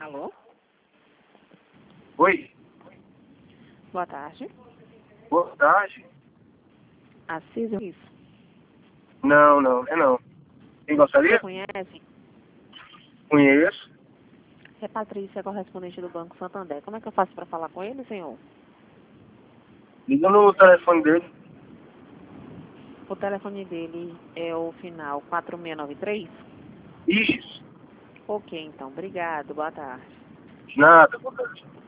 Alô? Oi, Boa tarde. boa tarde. Assis, isso. Não, é não. Quem Você gostaria? conhece? Conheço. É Patrícia, correspondente do Banco Santander. Como é que eu faço para falar com ele, senhor? Liga no telefone dele. O telefone dele é o final 4693? Isso. Ok, então. Obrigado. Boa tarde. Nada, boa tarde.